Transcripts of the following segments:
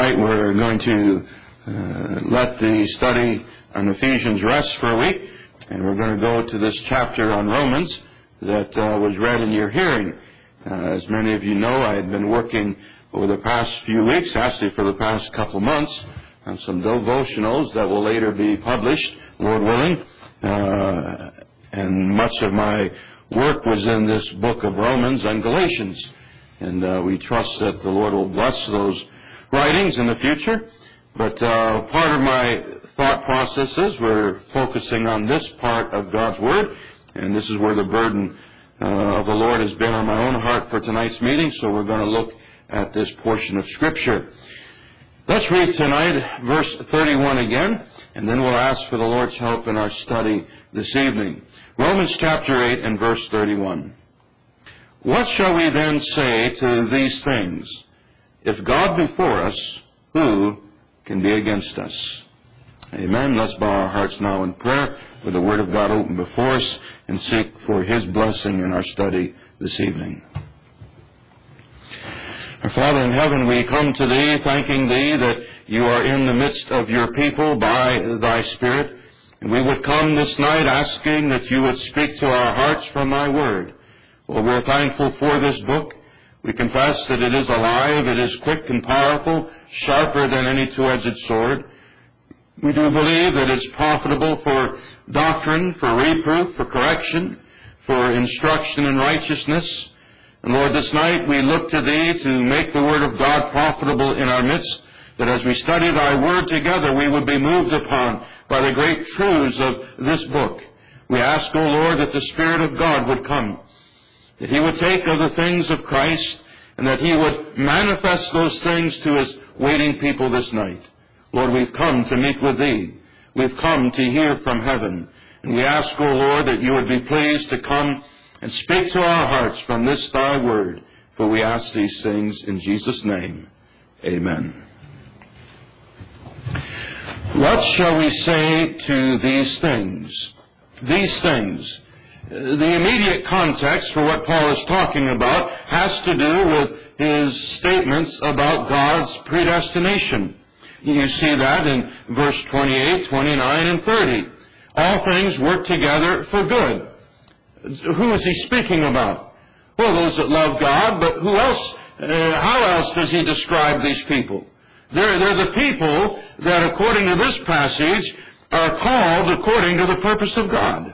Tonight we're going to let the study on Ephesians rest for a week, and we're going to go to this chapter on Romans that was read in your hearing. As many of you know, I had been working over the past few weeks, actually for the past couple months, on some devotionals that will later be published, Lord willing. And much of my work was in this book of Romans and Galatians. And we trust that the Lord will bless those writings in the future. But part of my thought processes, we're focusing on this part of God's Word. And this is where the burden of the Lord has been on my own heart for tonight's meeting. So we're going to look at this portion of Scripture. Let's read tonight verse 31 again, and then we'll ask for the Lord's help in our study this evening. Romans chapter 8 and verse 31. What shall we then say to these things? If God be for us, who can be against us? Amen. Let's bow our hearts now in prayer with the Word of God open before us and seek for His blessing in our study this evening. Our Father in heaven, we come to Thee, thanking Thee that You are in the midst of Your people by Thy Spirit. And we would come this night asking that You would speak to our hearts from Thy Word. Well, we're thankful for this book. We confess that it is alive, it is quick and powerful, sharper than any two-edged sword. We do believe that it's profitable for doctrine, for reproof, for correction, for instruction in righteousness. And Lord, this night we look to Thee to make the Word of God profitable in our midst, that as we study Thy Word together, we would be moved upon by the great truths of this book. We ask, O Lord, that the Spirit of God would come, that He would take of the things of Christ, and that He would manifest those things to His waiting people this night. Lord, we've come to meet with Thee. We've come to hear from heaven. And we ask, O Lord, that You would be pleased to come and speak to our hearts from this Thy Word. For we ask these things in Jesus' name. Amen. What shall we say to these things? These things. The immediate context for what Paul is talking about has to do with his statements about God's predestination. You see that in verse 28, 29, and 30. All things work together for good. Who is he speaking about? Well, those that love God, but who else? How else does he describe these people? They're the people that, according to this passage, are called according to the purpose of God.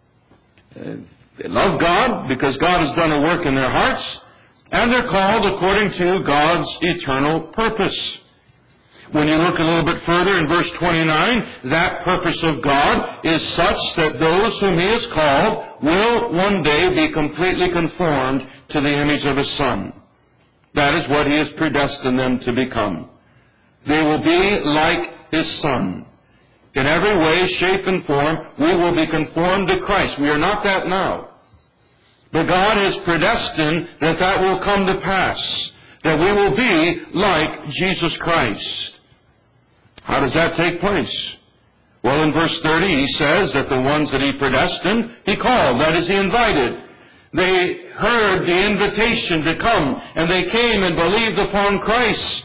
They love God because God has done a work in their hearts, and they're called according to God's eternal purpose. When you look a little bit further in verse 29, that purpose of God is such that those whom He has called will one day be completely conformed to the image of His Son. That is what He has predestined them to become. They will be like His Son. In every way, shape, and form, we will be conformed to Christ. We are not that now. But God has predestined that will come to pass, that we will be like Jesus Christ. How does that take place? Well, in verse 30, he says that the ones that He predestined, He called. That is, He invited. They heard the invitation to come, and they came and believed upon Christ.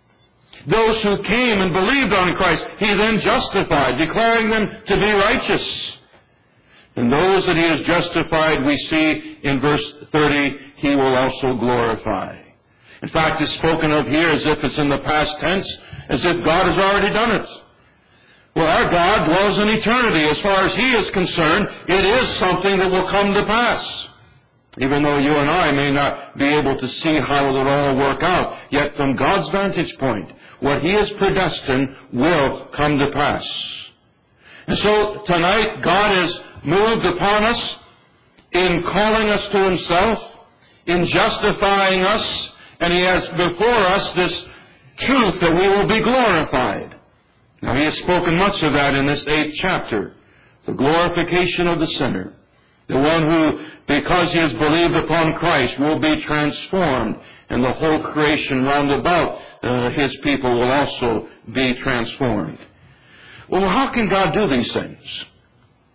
Those who came and believed on Christ, He then justified, declaring them to be righteous. And those that He has justified, we see in verse 30, He will also glorify. In fact, it's spoken of here as if it's in the past tense, as if God has already done it. Well, our God dwells in eternity. As far as He is concerned, it is something that will come to pass. Even though you and I may not be able to see how it will all work out, yet from God's vantage point, what He has predestined will come to pass. And so tonight, God has moved upon us in calling us to Himself, in justifying us, and He has before us this truth that we will be glorified. Now, He has spoken much of that in this 8th chapter. The glorification of the sinner. The one who, because he has believed upon Christ, will be transformed, and the whole creation round about His people will also be transformed. Well, how can God do these things?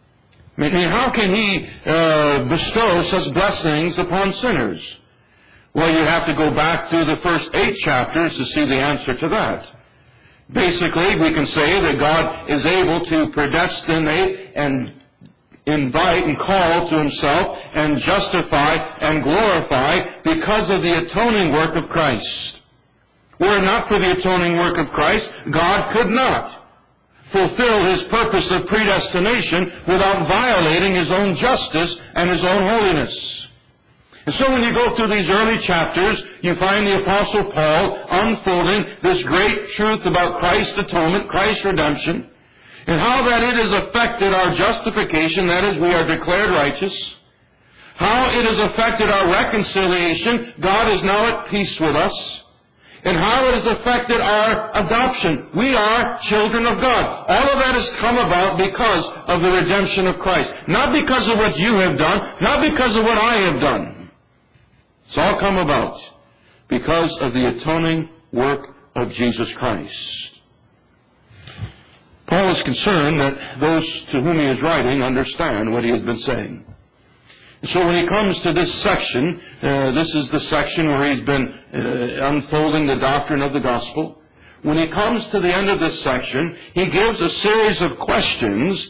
I mean, how can He bestow such blessings upon sinners? Well, you have to go back through the first 8 chapters to see the answer to that. Basically, we can say that God is able to predestinate and invite and call to Himself and justify and glorify because of the atoning work of Christ. Were it not for the atoning work of Christ, God could not fulfill His purpose of predestination without violating His own justice and His own holiness. And so when you go through these early chapters, you find the Apostle Paul unfolding this great truth about Christ's atonement, Christ's redemption, and how that it has affected our justification, that is, we are declared righteous, how it has affected our reconciliation, God is now at peace with us, and how it has affected our adoption. We are children of God. All of that has come about because of the redemption of Christ. Not because of what you have done, not because of what I have done. It's all come about because of the atoning work of Jesus Christ. Paul is concerned that those to whom he is writing understand what he has been saying. So when he comes to this section, this is the section where he's been unfolding the doctrine of the gospel. When he comes to the end of this section, he gives a series of questions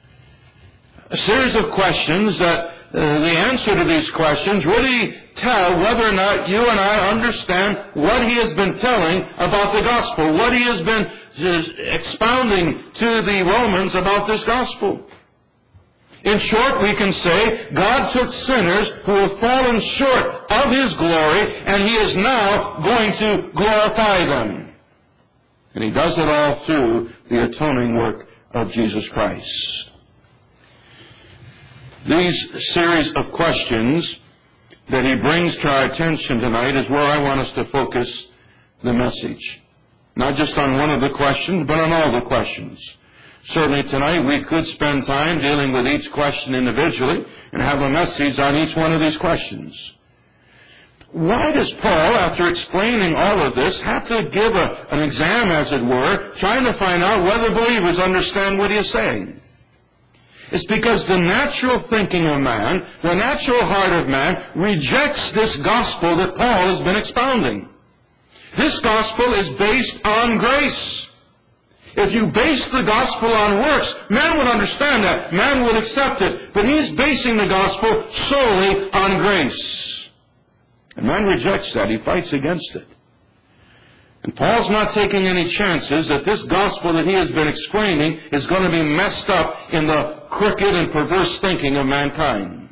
that the answer to these questions really tell whether or not you and I understand what he has been telling about the gospel, what he has been expounding to the Romans about this gospel. In short, we can say God took sinners who have fallen short of His glory, and He is now going to glorify them. And He does it all through the atoning work of Jesus Christ. These series of questions that he brings to our attention tonight is where I want us to focus the message. Not just on one of the questions, but on all the questions. Certainly tonight we could spend time dealing with each question individually and have a message on each one of these questions. Why does Paul, after explaining all of this, have to give an exam, as it were, trying to find out whether believers understand what he is saying? It's because the natural thinking of man, the natural heart of man, rejects this gospel that Paul has been expounding. This gospel is based on grace. If you base the gospel on works, man would understand that. Man would accept it. But he's basing the gospel solely on grace. And man rejects that. He fights against it. And Paul's not taking any chances that this gospel that he has been explaining is going to be messed up in the crooked and perverse thinking of mankind.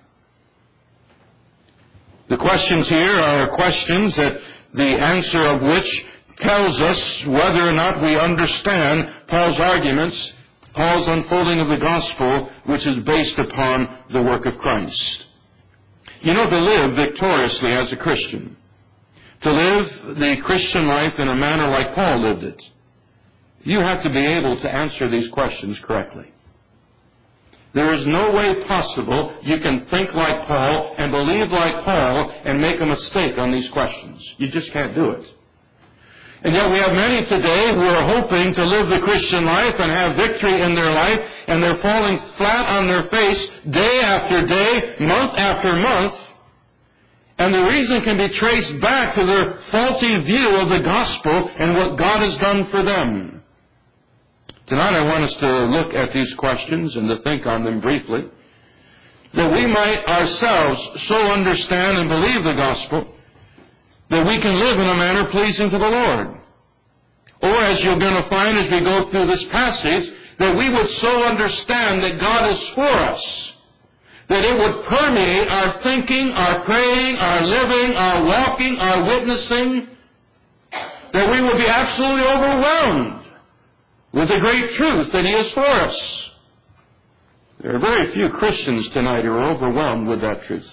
The questions here are questions that the answer of which tells us whether or not we understand Paul's arguments, Paul's unfolding of the gospel, which is based upon the work of Christ. You know, to live victoriously as a Christian, to live the Christian life in a manner like Paul lived it, you have to be able to answer these questions correctly. There is no way possible you can think like Paul and believe like Paul and make a mistake on these questions. You just can't do it. And yet we have many today who are hoping to live the Christian life and have victory in their life, and they're falling flat on their face day after day, month after month. And the reason can be traced back to their faulty view of the gospel and what God has done for them. Tonight I want us to look at these questions and to think on them briefly, that we might ourselves so understand and believe the gospel that we can live in a manner pleasing to the Lord. Or, as you're going to find as we go through this passage, that we would so understand that God is for us, that it would permeate our thinking, our praying, our living, our walking, our witnessing, that we would be absolutely overwhelmed with the great truth that He is for us. There are very few Christians tonight who are overwhelmed with that truth.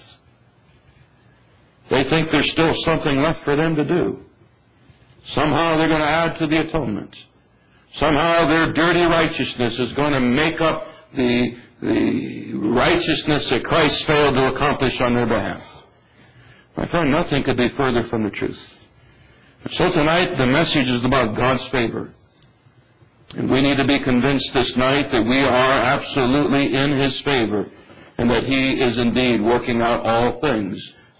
They think there's still something left for them to do. Somehow they're going to add to the atonement. Somehow their dirty righteousness is going to make up the righteousness that Christ failed to accomplish on their behalf. My friend, nothing could be further from the truth. So tonight the message is about God's favor. And we need to be convinced this night that we are absolutely in His favor and that He is indeed working out all things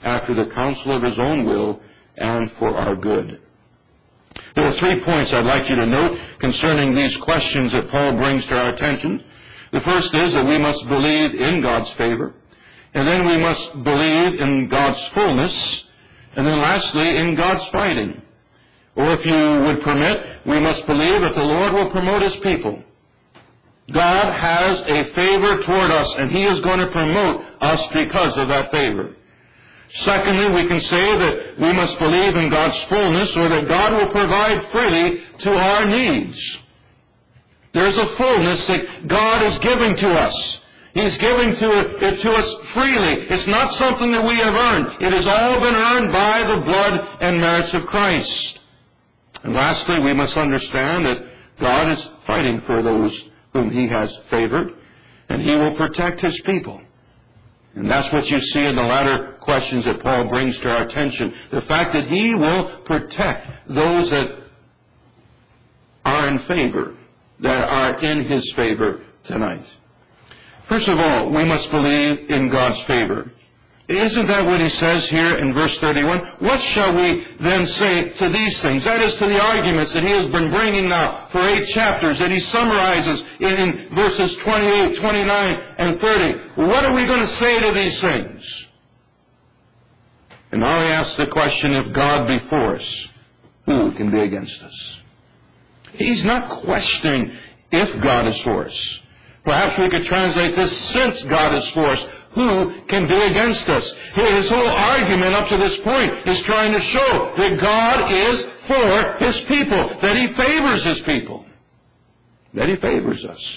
after the counsel of His own will and for our good. There are 3 points I'd like you to note concerning these questions that Paul brings to our attention. The first is that we must believe in God's favor, and then we must believe in God's fullness, and then lastly, in God's fighting. Or if you would permit, we must believe that the Lord will promote His people. God has a favor toward us, and He is going to promote us because of that favor. Secondly, we can say that we must believe in God's fullness, or that God will provide freely to our needs. There's a fullness that God is giving to us. He's giving it to us freely. It's not something that we have earned. It has all been earned by the blood and merits of Christ. And lastly, we must understand that God is fighting for those whom He has favored, and He will protect His people. And that's what you see in the latter questions that Paul brings to our attention. The fact that He will protect those that are in favor, that are in His favor tonight. First of all, we must believe in God's favor. Isn't that what he says here in verse 31? What shall we then say to these things? That is, to the arguments that he has been bringing now for 8 chapters, that he summarizes in verses 28, 29, and 30. What are we going to say to these things? And now he asks the question, if God be for us, who can be against us? He's not questioning if God is for us. Perhaps we could translate this, since God is for us, who can be against us? His whole argument up to this point is trying to show that God is for His people, that He favors His people, that He favors us.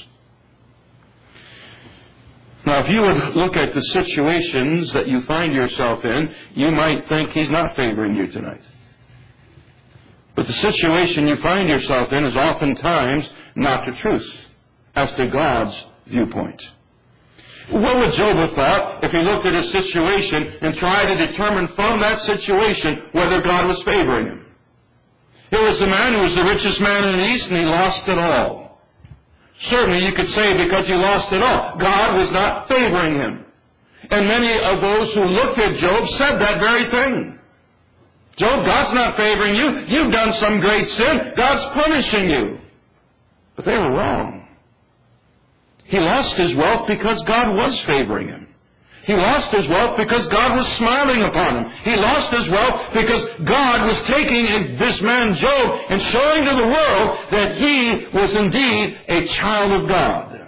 Now, if you would look at the situations that you find yourself in, you might think He's not favoring you tonight. But the situation you find yourself in is oftentimes not the truth as to God's viewpoint. What would Job have thought if he looked at his situation and tried to determine from that situation whether God was favoring him? Here was the man who was the richest man in the East, and he lost it all. Certainly you could say because he lost it all, God was not favoring him. And many of those who looked at Job said that very thing. Job, God's not favoring you. You've done some great sin. God's punishing you. But they were wrong. He lost his wealth because God was favoring him. He lost his wealth because God was smiling upon him. He lost his wealth because God was taking this man Job and showing to the world that he was indeed a child of God.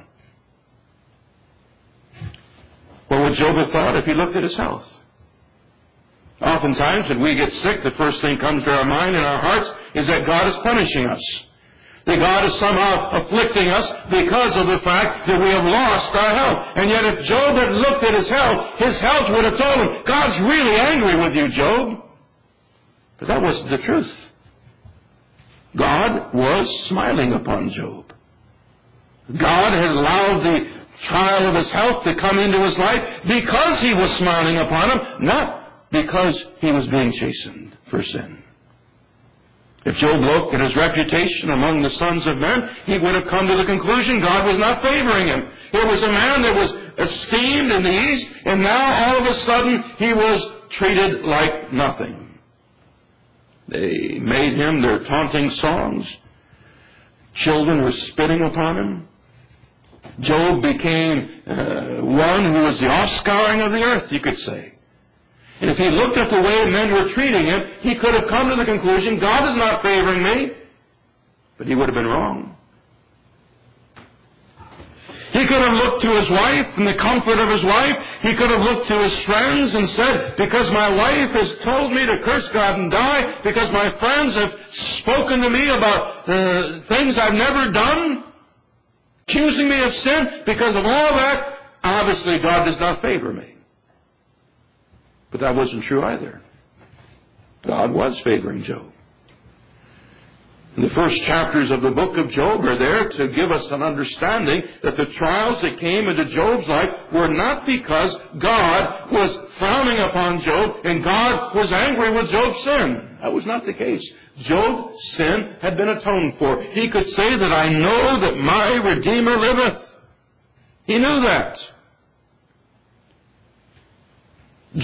What would Job have thought if he looked at his health? Oftentimes when we get sick, the first thing comes to our mind and our hearts is that God is punishing us. That God is somehow afflicting us because of the fact that we have lost our health. And yet if Job had looked at his health would have told him, God's really angry with you, Job. But that wasn't the truth. God was smiling upon Job. God had allowed the trial of his health to come into his life because he was smiling upon him, not because he was being chastened for sin. If Job looked at his reputation among the sons of men, he would have come to the conclusion God was not favoring him. Here was a man that was esteemed in the East, and now all of a sudden he was treated like nothing. They made him their taunting songs. Children were spitting upon him. Job became one who was the offscouring of the earth, you could say. And if he looked at the way men were treating him, he could have come to the conclusion, God is not favoring me. But he would have been wrong. He could have looked to his wife and the comfort of his wife. He could have looked to his friends and said, because my wife has told me to curse God and die, because my friends have spoken to me about things I've never done, accusing me of sin, because of all that, obviously God does not favor me. But that wasn't true either. God was favoring Job. And the first chapters of the book of Job are there to give us an understanding that the trials that came into Job's life were not because God was frowning upon Job and God was angry with Job's sin. That was not the case. Job's sin had been atoned for. He could say that I know that my Redeemer liveth. He knew that.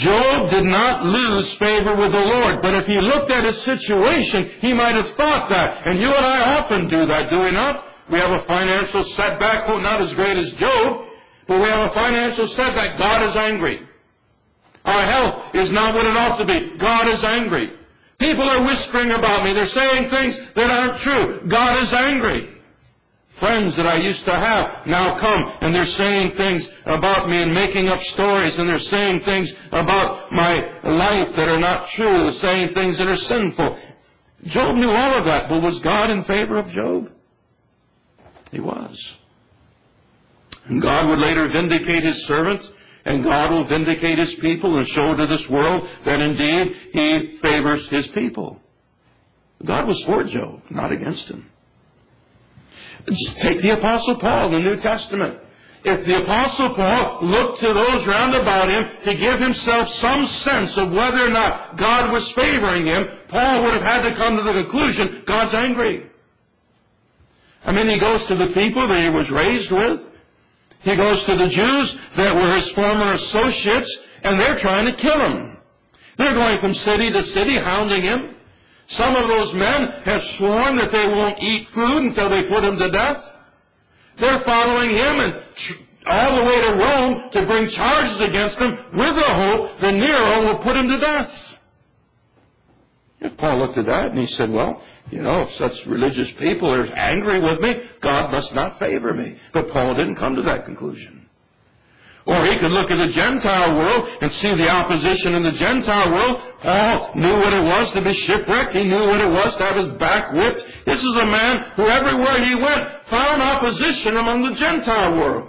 Job did not lose favor with the Lord, but if he looked at his situation, he might have thought that. And you and I often do that, do we not? We have a financial setback, well, not as great as Job, but we have a financial setback. God is angry. Our health is not what it ought to be. God is angry. People are whispering about me. They're saying things that aren't true. God is angry. Friends that I used to have now come and they're saying things about me and making up stories, and they're saying things about my life that are not true, saying things that are sinful. Job knew all of that, but was God in favor of Job? He was. And God would later vindicate His servants, and God will vindicate His people and show to this world that indeed He favors His people. God was for Job, not against him. Take the Apostle Paul in the New Testament. If the Apostle Paul looked to those round about him to give himself some sense of whether or not God was favoring him, Paul would have had to come to the conclusion, God's angry. I mean, he goes to the people that he was raised with. He goes to the Jews that were his former associates, and they're trying to kill him. They're going from city to city, hounding him. Some of those men have sworn that they won't eat food until they put him to death. They're following him and all the way to Rome to bring charges against him with the hope that Nero will put him to death. If Paul looked at that and he said, well, if such religious people are angry with me, God must not favor me. But Paul didn't come to that conclusion. Or he could look at the Gentile world and see the opposition in the Gentile world. Paul knew what it was to be shipwrecked. He knew what it was to have his back whipped. This is a man who everywhere he went found opposition among the Gentile world.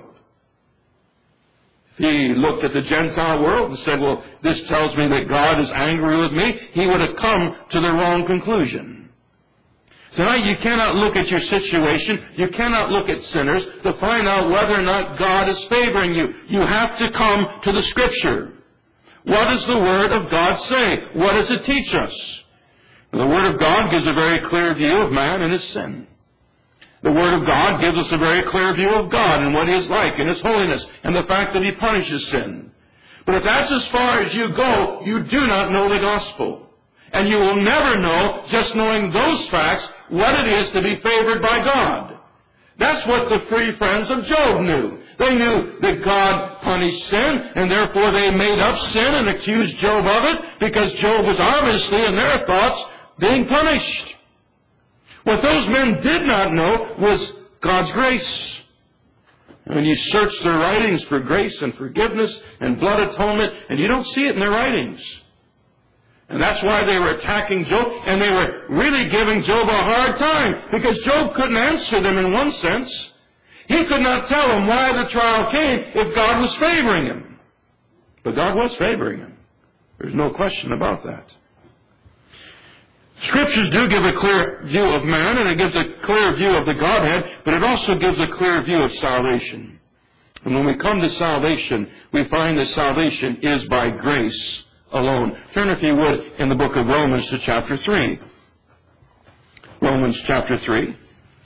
If he looked at the Gentile world and said, well, this tells me that God is angry with me, he would have come to the wrong conclusion. Tonight, you cannot look at your situation, you cannot look at sinners to find out whether or not God is favoring you. You have to come to the Scripture. What does the Word of God say? What does it teach us? The Word of God gives a very clear view of man and his sin. The Word of God gives us a very clear view of God and what He is like and His holiness and the fact that He punishes sin. But if that's as far as you go, you do not know the gospel. And you will never know, just knowing those facts, what it is to be favored by God. That's what the three friends of Job knew. They knew that God punished sin, and therefore they made up sin and accused Job of it, because Job was obviously, in their thoughts, being punished. What those men did not know was God's grace. And when you search their writings for grace and forgiveness and blood atonement, and you don't see it in their writings. And that's why they were attacking Job, and they were really giving Job a hard time, because Job couldn't answer them in one sense. He could not tell them why the trial came if God was favoring him. But God was favoring him. There's no question about that. Scriptures do give a clear view of man, and it gives a clear view of the Godhead, but it also gives a clear view of salvation. And when we come to salvation, we find that salvation is by grace alone. Turn, if you would, in the book of Romans to chapter 3. Romans chapter 3.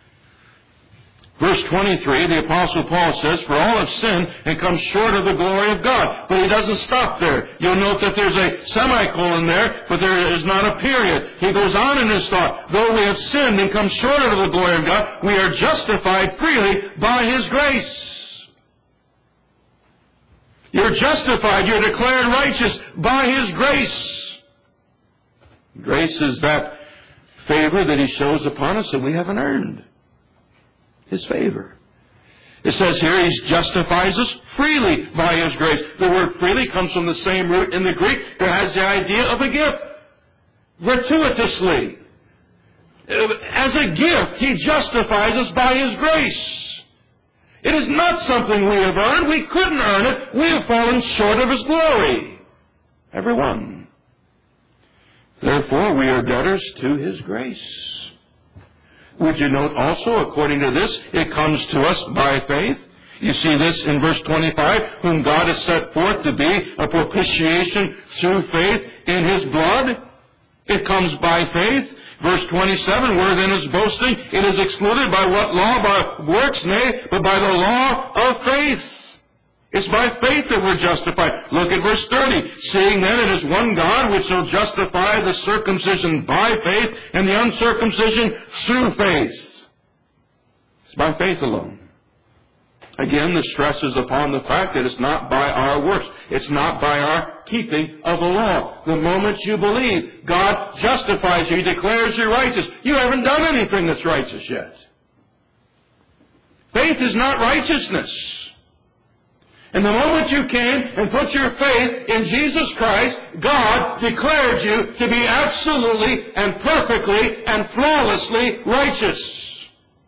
Verse 23, the Apostle Paul says, for all have sinned and come short of the glory of God. But he doesn't stop there. You'll note that there's a semicolon there, but there is not a period. He goes on in his thought. Though we have sinned and come short of the glory of God, we are justified freely by His grace. You're justified, you're declared righteous by His grace. Grace is that favor that He shows upon us that we haven't earned. His favor. It says here He justifies us freely by His grace. The word freely comes from the same root in the Greek that has the idea of a gift. Gratuitously. As a gift, He justifies us by His grace. It is not something we have earned. We couldn't earn it. We have fallen short of His glory. Everyone. Therefore, we are debtors to His grace. Would you note also, according to this, it comes to us by faith. You see this in verse 25, whom God has set forth to be a propitiation through faith in His blood. It comes by faith. Verse 27, where then is boasting? It is excluded by what law? By works? Nay, but by the law of faith. It's by faith that we're justified. Look at verse 30. Seeing then it is one God which shall justify the circumcision by faith and the uncircumcision through faith. It's by faith alone. Again, the stress is upon the fact that it's not by our works. It's not by our keeping of the law. The moment you believe, God justifies you. He declares you righteous. You haven't done anything that's righteous yet. Faith is not righteousness. And the moment you came and put your faith in Jesus Christ, God declared you to be absolutely and perfectly and flawlessly righteous.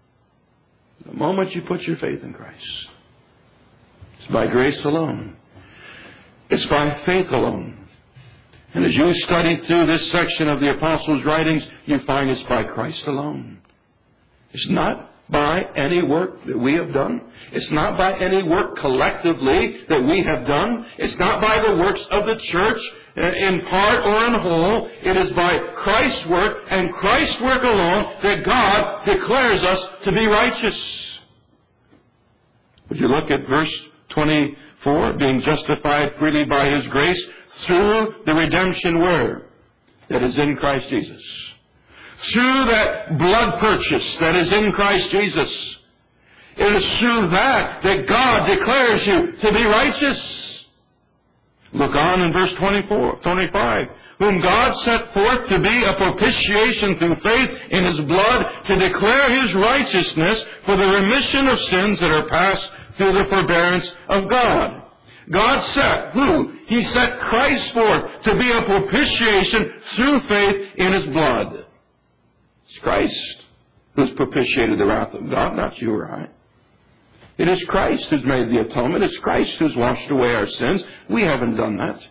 The moment you put your faith in Christ. It's by grace alone. It's by faith alone. And as you study through this section of the Apostles' writings, you find it's by Christ alone. It's not by any work that we have done. It's not by any work collectively that we have done. It's not by the works of the church in part or in whole. It is by Christ's work and Christ's work alone that God declares us to be righteous. Would you look at verse 24? Being justified freely by His grace through the redemption where? That is in Christ Jesus. Through that blood purchase that is in Christ Jesus. It is through that God declares you to be righteous. Look on in verse 25. Whom God set forth to be a propitiation through faith in His blood to declare His righteousness for the remission of sins that are past through the forbearance of God. God set who? He set Christ forth to be a propitiation through faith in His blood. It's Christ who's propitiated the wrath of God, not you or I. It is Christ who's made the atonement. It's Christ who's washed away our sins. We haven't done that.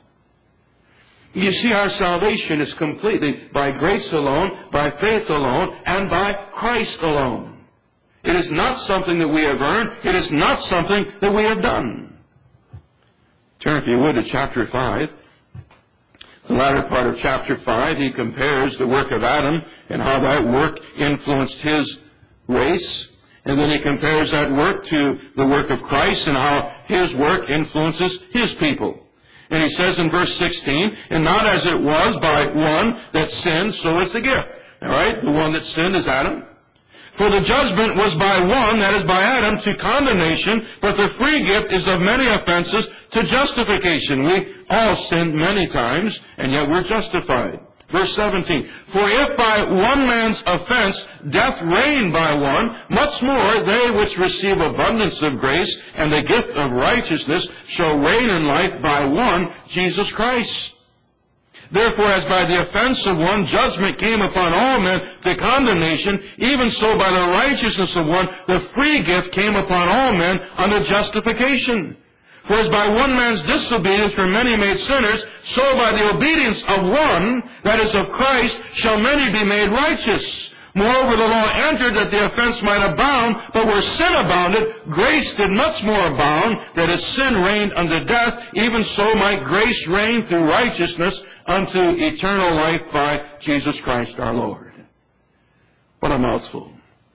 You see, our salvation is completely by grace alone, by faith alone, and by Christ alone. It is not something that we have earned. It is not something that we have done. Turn, if you would, to chapter 5. The latter part of chapter 5, he compares the work of Adam and how that work influenced his race. And then he compares that work to the work of Christ and how his work influences his people. And he says in verse 16, and not as it was by one that sinned, so is the gift. All right, the one that sinned is Adam. For the judgment was by one, that is by Adam, to condemnation, but the free gift is of many offenses to justification. We all sinned many times, and yet we're justified. Verse 17, for if by one man's offense death reigned by one, much more they which receive abundance of grace and the gift of righteousness shall reign in life by one, Jesus Christ. Therefore, as by the offense of one judgment came upon all men to condemnation, even so by the righteousness of one the free gift came upon all men unto justification. For as by one man's disobedience were many made sinners, so by the obedience of one, that is of Christ, shall many be made righteous. Moreover, the law entered that the offense might abound, but where sin abounded, grace did much more abound, that as sin reigned unto death, even so might grace reign through righteousness unto eternal life by Jesus Christ our Lord. What a mouthful.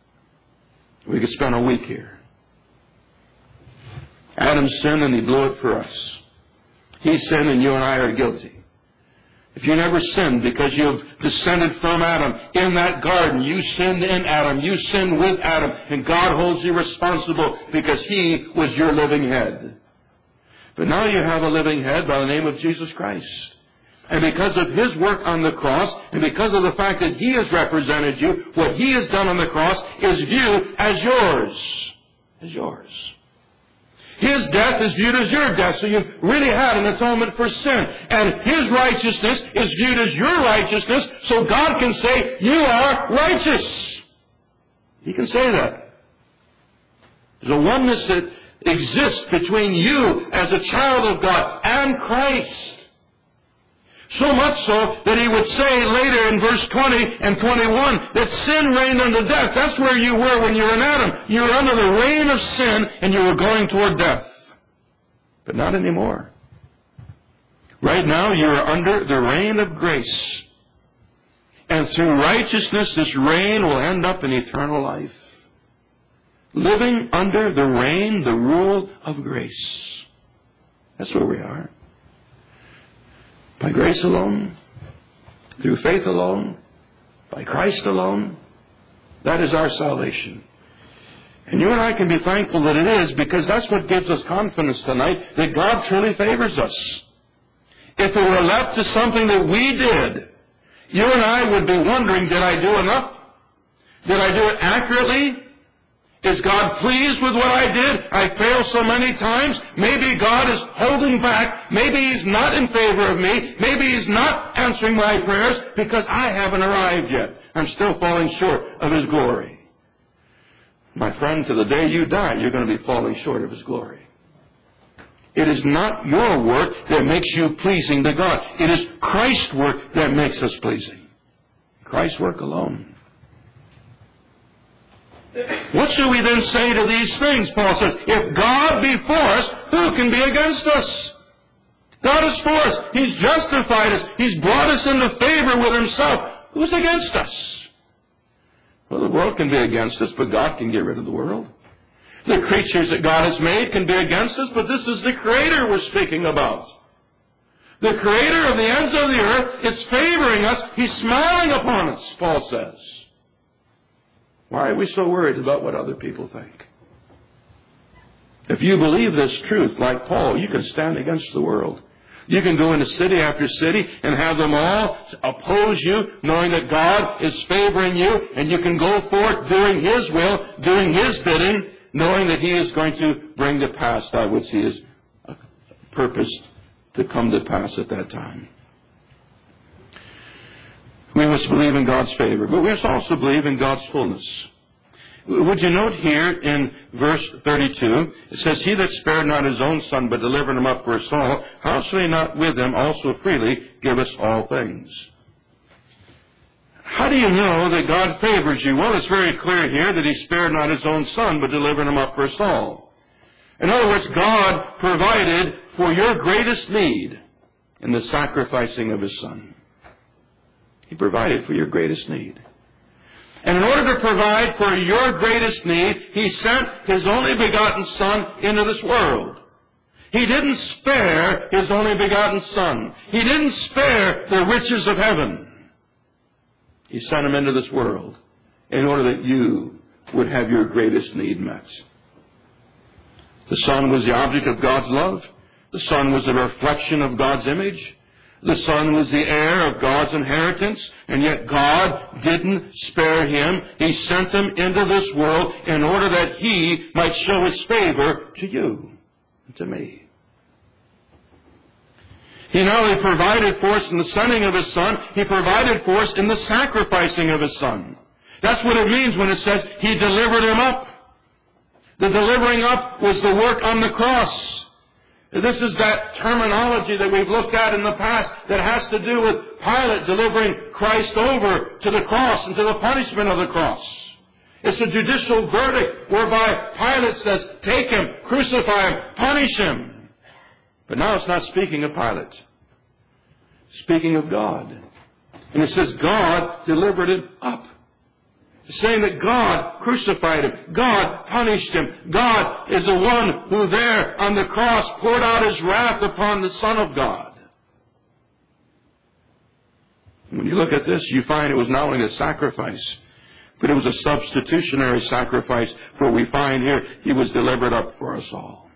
We could spend a week here. Adam sinned and he blew it for us. He sinned and you and I are guilty. If you never sinned because you have descended from Adam in that garden, you sinned in Adam, you sinned with Adam, and God holds you responsible because He was your living head. But now you have a living head by the name of Jesus Christ. And because of His work on the cross, and because of the fact that He has represented you, what He has done on the cross is viewed as yours. As yours. His death is viewed as your death, so you've really had an atonement for sin. And His righteousness is viewed as your righteousness, so God can say, you are righteous. He can say that. There's a oneness that exists between you as a child of God and Christ. So much so that He would say later in verse 20 and 21 that sin reigned unto death. That's where you were when you were in Adam. You were under the reign of sin and you were going toward death. But not anymore. Right now you are under the reign of grace. And through righteousness this reign will end up in eternal life. Living under the reign, the rule of grace. That's where we are. By grace alone, through faith alone, by Christ alone. That is our salvation. And you and I can be thankful that it is, because that's what gives us confidence tonight, that God truly favors us. If it were left to something that we did, you and I would be wondering, did I do enough? Did I do it accurately? Is God pleased with what I did? I failed so many times. Maybe God is holding back. Maybe He's not in favor of me. Maybe He's not answering my prayers because I haven't arrived yet. I'm still falling short of His glory. My friend, to the day you die, you're going to be falling short of His glory. It is not your work that makes you pleasing to God. It is Christ's work that makes us pleasing. Christ's work alone. What should we then say to these things? Paul says, if God be for us, who can be against us? God is for us. He's justified us. He's brought us into favor with Himself. Who's against us? Well, the world can be against us, but God can get rid of the world. The creatures that God has made can be against us, but this is the Creator we're speaking about. The Creator of the ends of the earth is favoring us. He's smiling upon us, Paul says. Why are we so worried about what other people think? If you believe this truth, like Paul, you can stand against the world. You can go into city after city and have them all oppose you, knowing that God is favoring you, and you can go forth doing His will, doing His bidding, knowing that He is going to bring to pass that which He has purposed to come to pass at that time. We must believe in God's favor, but we must also believe in God's fullness. Would you note here in verse 32, it says, He that spared not His own Son, but delivered Him up for us all, how shall He not with Him also freely give us all things? How do you know that God favors you? Well, it's very clear here that He spared not His own Son, but delivered Him up for us all. In other words, God provided for your greatest need in the sacrificing of His Son. He provided for your greatest need. And in order to provide for your greatest need, He sent His only begotten Son into this world. He didn't spare His only begotten Son. He didn't spare the riches of heaven. He sent Him into this world in order that you would have your greatest need met. The Son was the object of God's love. The Son was a reflection of God's image. The Son was the heir of God's inheritance, and yet God didn't spare Him. He sent Him into this world in order that He might show His favor to you and to me. He not only provided for us in the sending of His Son, He provided for us in the sacrificing of His Son. That's what it means when it says He delivered Him up. The delivering up was the work on the cross. This is that terminology that we've looked at in the past that has to do with Pilate delivering Christ over to the cross and to the punishment of the cross. It's a judicial verdict whereby Pilate says, take Him, crucify Him, punish Him. But now it's not speaking of Pilate. It's speaking of God. And it says God delivered Him up. It's saying that God crucified Him. God punished Him. God is the one who there on the cross poured out His wrath upon the Son of God. When you look at this, you find it was not only a sacrifice, but it was a substitutionary sacrifice. For we find here, He was delivered up for us all.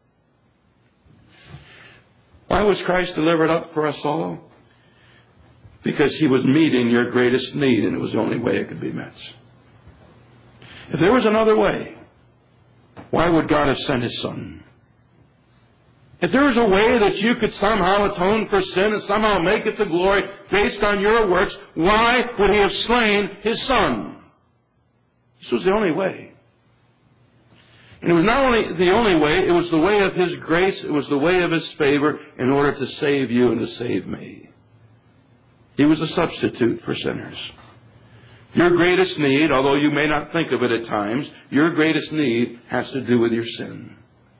Why was Christ delivered up for us all? Because He was meeting your greatest need, and it was the only way it could be met. If there was another way, why would God have sent His Son? If there was a way that you could somehow atone for sin and somehow make it to glory based on your works, why would He have slain His Son? This was the only way. And it was not only the only way, it was the way of His grace, it was the way of His favor in order to save you and to save me. He was a substitute for sinners. Your greatest need, although you may not think of it at times, your greatest need has to do with your sin.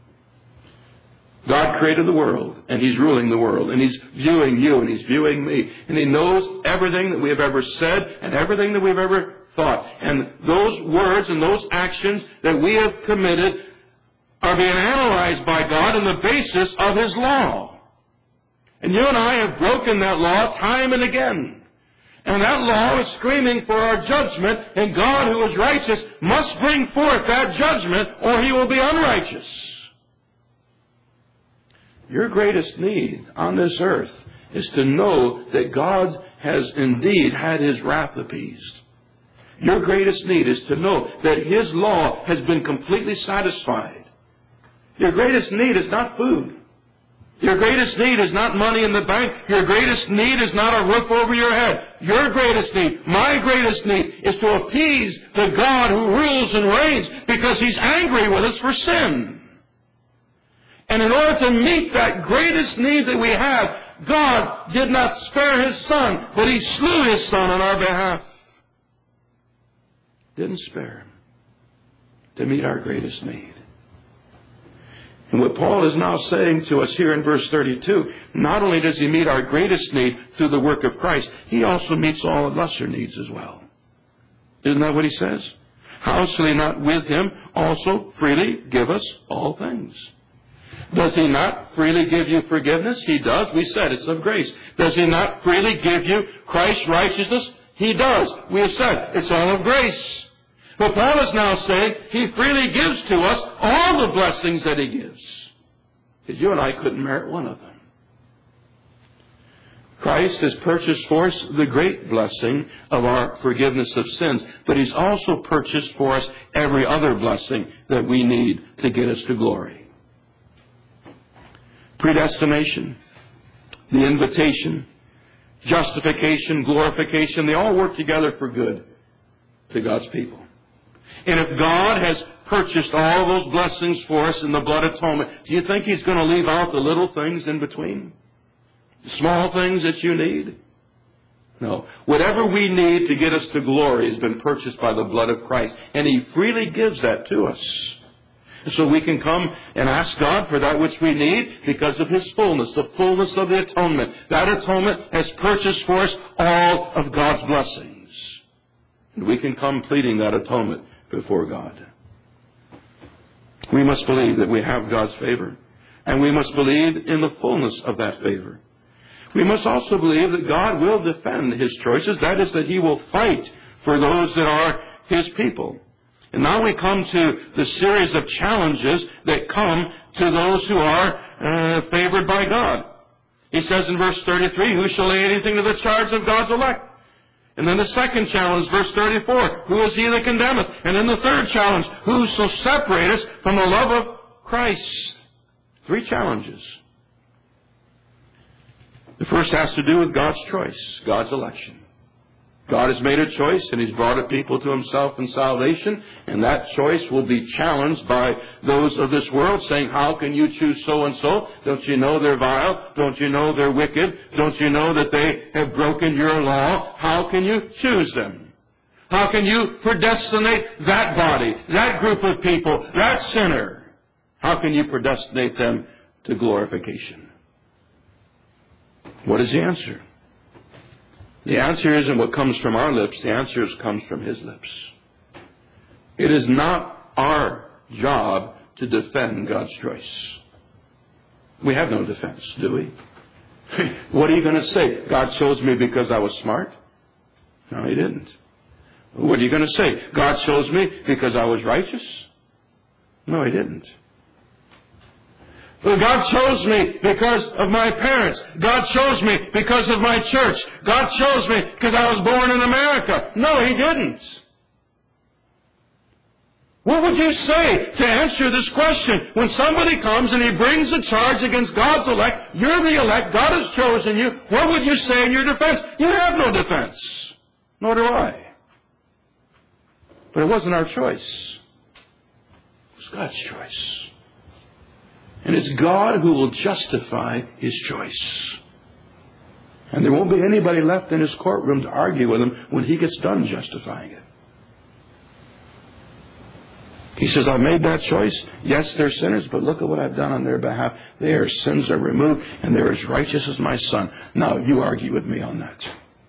God created the world, and He's ruling the world, and He's viewing you, and He's viewing me, and He knows everything that we have ever said and everything that we've ever thought. And those words and those actions that we have committed are being analyzed by God on the basis of His law. And you and I have broken that law time and again. And that law is screaming for our judgment, and God, who is righteous, must bring forth that judgment, or He will be unrighteous. Your greatest need on this earth is to know that God has indeed had His wrath appeased. Your greatest need is to know that His law has been completely satisfied. Your greatest need is not food. Your greatest need is not money in the bank. Your greatest need is not a roof over your head. Your greatest need, my greatest need, is to appease the God who rules and reigns, because He's angry with us for sin. And in order to meet that greatest need that we have, God did not spare His Son, but He slew His Son on our behalf. Didn't spare Him to meet our greatest need. And what Paul is now saying to us here in verse 32, not only does He meet our greatest need through the work of Christ, He also meets all the lesser needs as well. Isn't that what He says? How shall He not with Him also freely give us all things? Does He not freely give you forgiveness? He does. We said it's of grace. Does He not freely give you Christ's righteousness? He does. We have said it's all of grace. But Paul is now saying He freely gives to us all the blessings that He gives. Because you and I couldn't merit one of them. Christ has purchased for us the great blessing of our forgiveness of sins. But He's also purchased for us every other blessing that we need to get us to glory. Predestination, the invitation, justification, glorification, they all work together for good to God's people. And if God has purchased all those blessings for us in the blood atonement, do you think He's going to leave out the little things in between? The small things that you need? No. Whatever we need to get us to glory has been purchased by the blood of Christ. And He freely gives that to us. So we can come and ask God for that which we need because of His fullness, the fullness of the atonement. That atonement has purchased for us all of God's blessings. And we can come pleading that atonement before God. We must believe that we have God's favor. And we must believe in the fullness of that favor. We must also believe that God will defend His choices. That is, that He will fight for those that are His people. And now we come to the series of challenges that come to those who are favored by God. He says in verse 33, who shall lay anything to the charge of God's elect? And then the second challenge, verse 34, who is he that condemneth? And then the third challenge, who shall separate us from the love of Christ? 3 challenges. The first has to do with God's choice, God's election. God has made a choice, and He's brought a people to Himself in salvation, and that choice will be challenged by those of this world, saying, how can you choose so and so? Don't you know they're vile? Don't you know they're wicked? Don't you know that they have broken your law? How can you choose them? How can you predestinate that body, that group of people, that sinner? How can you predestinate them to glorification? What is the answer? The answer isn't what comes from our lips. The answer comes from His lips. It is not our job to defend God's choice. We have no defense, do we? What are you going to say? God chose me because I was smart? No, He didn't. What are you going to say? God chose me because I was righteous? No, He didn't. Well, God chose me because of my parents. God chose me because of my church. God chose me because I was born in America. No, He didn't. What would you say to answer this question? When somebody comes and he brings a charge against God's elect, you're the elect, God has chosen you, what would you say in your defense? You have no defense. Nor do I. But it wasn't our choice. It was God's choice. And it's God who will justify His choice. And there won't be anybody left in His courtroom to argue with Him when He gets done justifying it. He says, I've made that choice. Yes, they're sinners, but look at what I've done on their behalf. Their sins are removed, and they're as righteous as my Son. Now, you argue with me on that.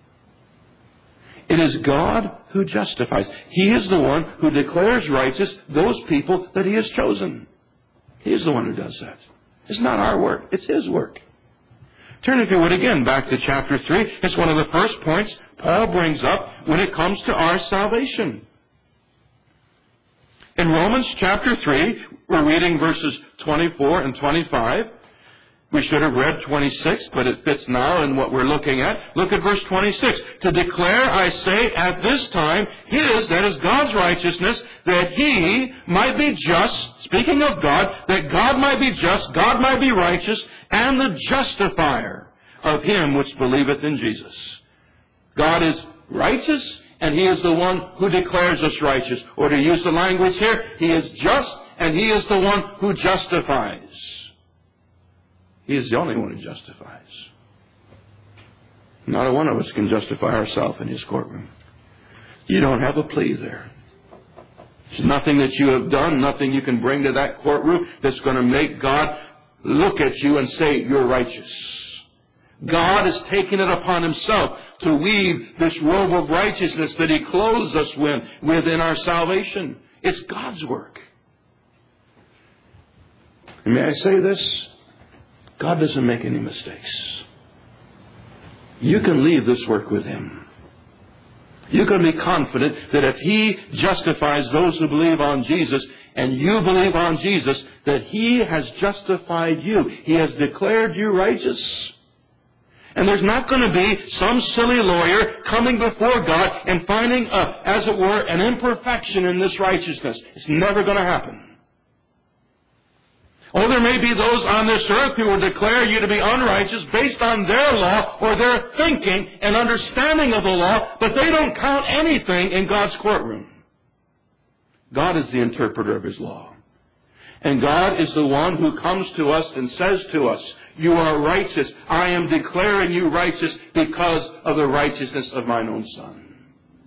It is God who justifies. He is the one who declares righteous those people that He has chosen. He's the one who does that. It's not our work. It's His work. Turn, if you would, again back to chapter 3. It's one of the first points Paul brings up when it comes to our salvation. In Romans chapter 3, we're reading verses 24 and 25. We should have read 26, but it fits now in what we're looking at. Look at verse 26. To declare, I say, at this time, His, that is God's righteousness, that He might be just, speaking of God, that God might be just, God might be righteous, and the justifier of him which believeth in Jesus. God is righteous, and He is the one who declares us righteous. Or to use the language here, He is just, and He is the one who justifies. He is the only one who justifies. Not a one of us can justify ourselves in His courtroom. You don't have a plea there. There's nothing that you have done, nothing you can bring to that courtroom that's going to make God look at you and say, you're righteous. God has taken it upon Himself to weave this robe of righteousness that He clothes us with in our salvation. It's God's work. And may I say this? God doesn't make any mistakes. You can leave this work with Him. You can be confident that if He justifies those who believe on Jesus, and you believe on Jesus, that He has justified you. He has declared you righteous. And there's not going to be some silly lawyer coming before God and finding, as it were, an imperfection in this righteousness. It's never going to happen. Or there may be those on this earth who will declare you to be unrighteous based on their law or their thinking and understanding of the law, but they don't count anything in God's courtroom. God is the interpreter of His law. And God is the one who comes to us and says to us, you are righteous. I am declaring you righteous because of the righteousness of mine own Son.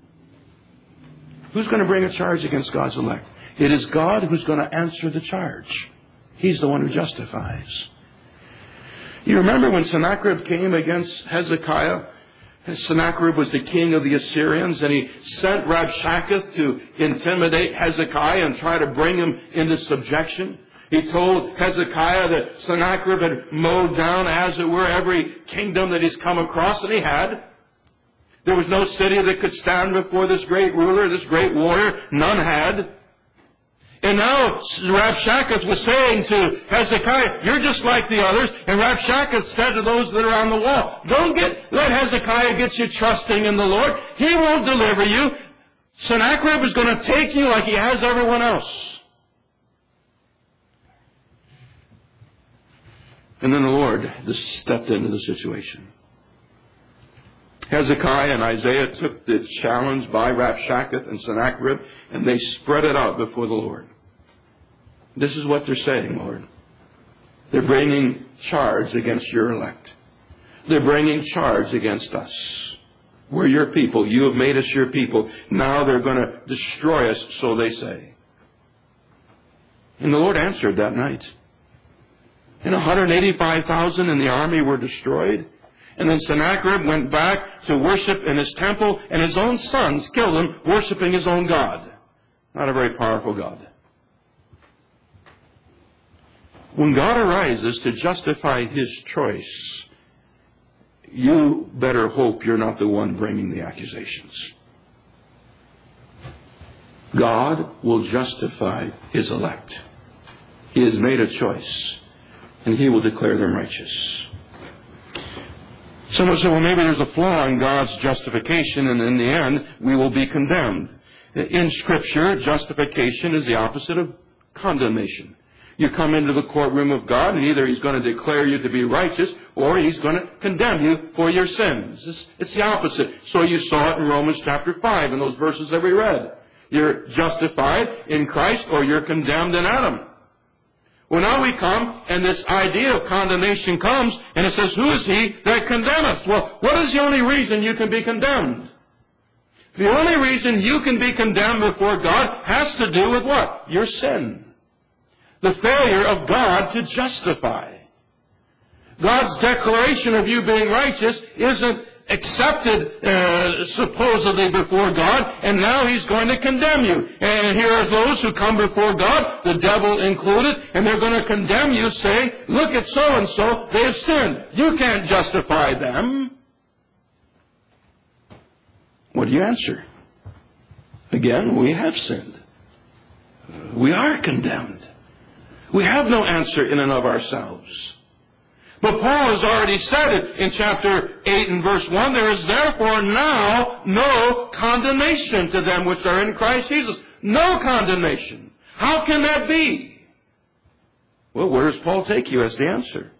Who's going to bring a charge against God's elect? It is God who's going to answer the charge. He's the one who justifies. You remember when Sennacherib came against Hezekiah? Sennacherib was the king of the Assyrians, and he sent Rabshakeh to intimidate Hezekiah and try to bring him into subjection. He told Hezekiah that Sennacherib had mowed down, as it were, every kingdom that he's come across, and he had. There was no city that could stand before this great ruler, this great warrior. None had. And now Rabshakeh was saying to Hezekiah, you're just like the others. And Rabshakeh said to those that are on the wall, let Hezekiah get you trusting in the Lord. He won't deliver you. Sennacherib is going to take you like he has everyone else. And then the Lord just stepped into the situation. Hezekiah and Isaiah took the challenge by Rabshakeh and Sennacherib, and they spread it out before the Lord. This is what they're saying, Lord. They're bringing charge against your elect. They're bringing charge against us. We're your people. You have made us your people. Now they're going to destroy us, so they say. And the Lord answered that night. And 185,000 in the army were destroyed. And then Sennacherib went back to worship in his temple, and his own sons killed him, worshiping his own God. Not a very powerful God. When God arises to justify His choice, you better hope you're not the one bringing the accusations. God will justify His elect. He has made a choice, and He will declare them righteous. Someone said, well, maybe there's a flaw in God's justification, and in the end, we will be condemned. In Scripture, justification is the opposite of condemnation. You come into the courtroom of God, and either He's going to declare you to be righteous, or He's going to condemn you for your sins. It's the opposite. So you saw it in Romans chapter 5, in those verses that we read. You're justified in Christ, or you're condemned in Adam. Well, now we come, and this idea of condemnation comes, and it says, who is he that condemneth? Well, what is the only reason you can be condemned? The only reason you can be condemned before God has to do with what? Your sin. The failure of God to justify. God's declaration of you being righteous isn't accepted supposedly before God, and now He's going to condemn you. And here are those who come before God, the devil included, and they're going to condemn you, saying, look at so-and-so, they've sinned. You can't justify them. What do you answer? Again, we have sinned. We are condemned. We have no answer in and of ourselves. But Paul has already said it in chapter 8 and verse 1. There is therefore now no condemnation to them which are in Christ Jesus. No condemnation. How can that be? Well, where does Paul take you as the answer?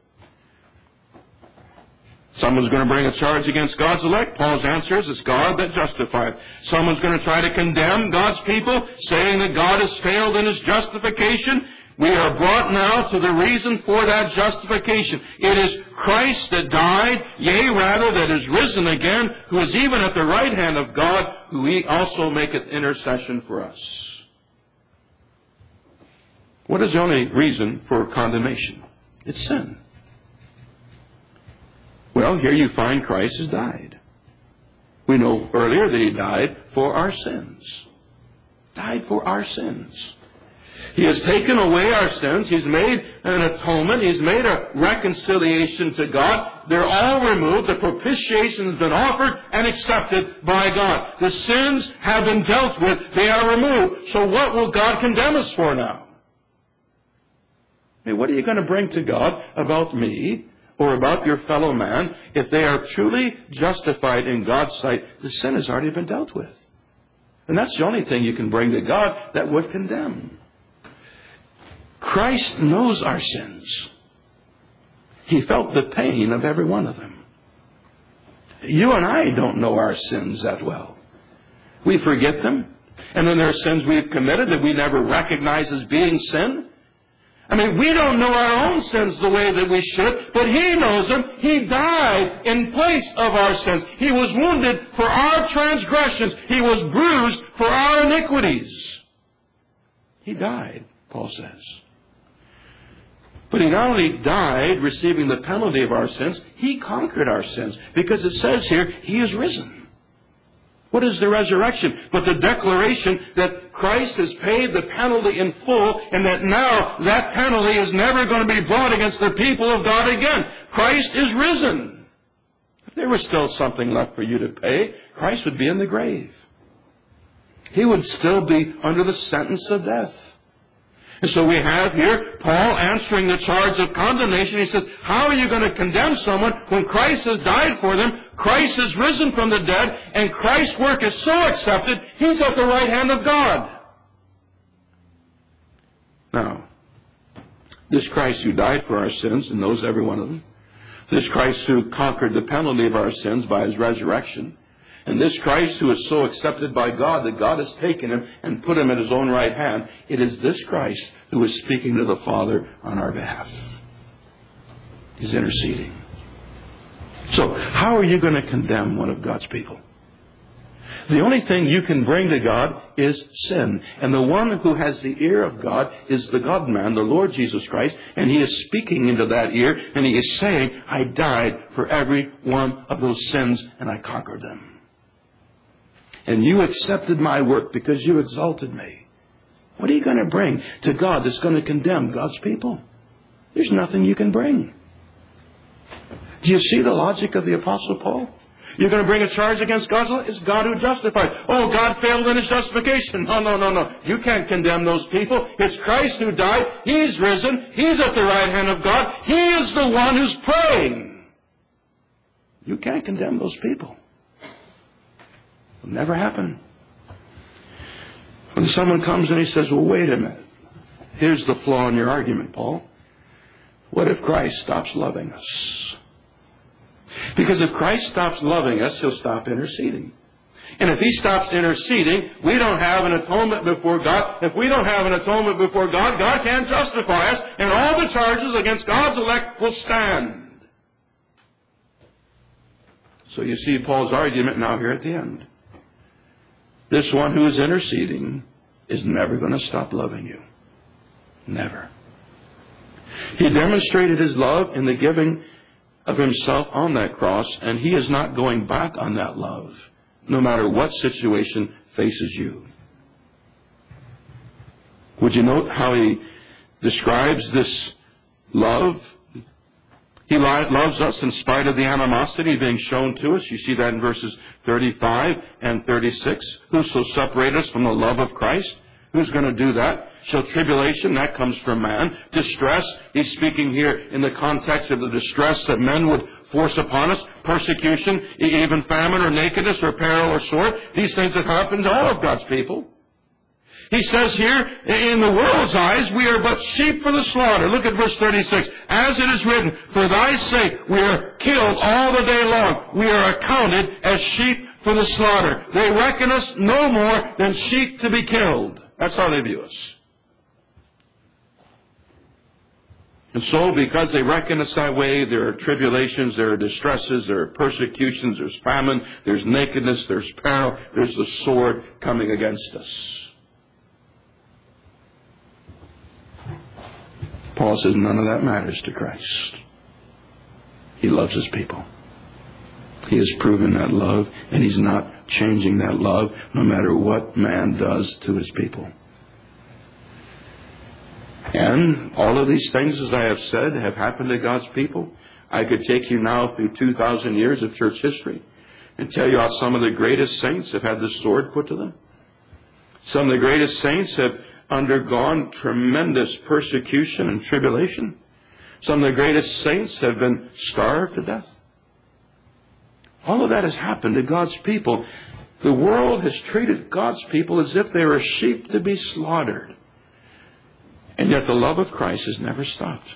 Someone's going to bring a charge against God's elect. Paul's answer is it's God that justifieth. Someone's going to try to condemn God's people, saying that God has failed in His justification. We are brought now to the reason for that justification. It is Christ that died, yea, rather, that is risen again, who is even at the right hand of God, who He also maketh intercession for us. What is the only reason for condemnation? It's sin. Well, here you find Christ has died. We know earlier that He died for our sins. Died for our sins. He has taken away our sins. He's made an atonement. He's made a reconciliation to God. They're all removed. The propitiation has been offered and accepted by God. The sins have been dealt with. They are removed. So what will God condemn us for now? Hey, what are you going to bring to God about me or about your fellow man if they are truly justified in God's sight? The sin has already been dealt with. And that's the only thing you can bring to God that would condemn. Christ knows our sins. He felt the pain of every one of them. You and I don't know our sins that well. We forget them. And then there are sins we've committed that we never recognize as being sin. I mean, we don't know our own sins the way that we should, but He knows them. He died in place of our sins. He was wounded for our transgressions. He was bruised for our iniquities. He died, Paul says. But He not only died, receiving the penalty of our sins, He conquered our sins. Because it says here, He is risen. What is the resurrection? But the declaration that Christ has paid the penalty in full, and that now that penalty is never going to be brought against the people of God again. Christ is risen. If there was still something left for you to pay, Christ would be in the grave. He would still be under the sentence of death. And so we have here Paul answering the charge of condemnation. He says, how are you going to condemn someone when Christ has died for them? Christ has risen from the dead, and Christ's work is so accepted, He's at the right hand of God. Now, this Christ who died for our sins and knows every one of them, this Christ who conquered the penalty of our sins by His resurrection, and this Christ who is so accepted by God that God has taken Him and put Him at His own right hand, it is this Christ who is speaking to the Father on our behalf. He's interceding. So, how are you going to condemn one of God's people? The only thing you can bring to God is sin. And the one who has the ear of God is the God-man, the Lord Jesus Christ. And He is speaking into that ear, and He is saying, I died for every one of those sins, and I conquered them. And you accepted my work because you exalted me. What are you going to bring to God that's going to condemn God's people? There's nothing you can bring. Do you see the logic of the Apostle Paul? You're going to bring a charge against God? It's God who justified. Oh, God failed in His justification. No. You can't condemn those people. It's Christ who died. He's risen. He's at the right hand of God. He is the one who's praying. You can't condemn those people. It'll never happen. When someone comes and he says, well, wait a minute. Here's the flaw in your argument, Paul. What if Christ stops loving us? Because if Christ stops loving us, He'll stop interceding. And if He stops interceding, we don't have an atonement before God. If we don't have an atonement before God, God can't justify us, and all the charges against God's elect will stand. So you see Paul's argument now here at the end. This one who is interceding is never going to stop loving you. Never. He demonstrated His love in the giving of himself on that cross, and he is not going back on that love, no matter what situation faces you. Would you note how he describes this love? He loves us in spite of the animosity being shown to us. You see that in verses 35 and 36. Who shall separate us from the love of Christ? Who's going to do that? Shall tribulation, that comes from man. Distress, he's speaking here in the context of the distress that men would force upon us. Persecution, even famine or nakedness or peril or sword. These things have happened to all of God's people. He says here, in the world's eyes, we are but sheep for the slaughter. Look at verse 36. As it is written, for thy sake we are killed all the day long. We are accounted as sheep for the slaughter. They reckon us no more than sheep to be killed. That's how they view us. And so, because they reckon us that way, there are tribulations, there are distresses, there are persecutions, there's famine, there's nakedness, there's peril, there's the sword coming against us. Paul says none of that matters to Christ. He loves his people. He has proven that love, and he's not changing that love no matter what man does to his people. And all of these things, as I have said, have happened to God's people. I could take you now through 2,000 years of church history and tell you how some of the greatest saints have had the sword put to them. Some of the greatest saints have undergone tremendous persecution and tribulation. Some of the greatest saints have been starved to death. All of that has happened to God's people. The world has treated God's people as if they were sheep to be slaughtered. And yet the love of Christ has never stopped.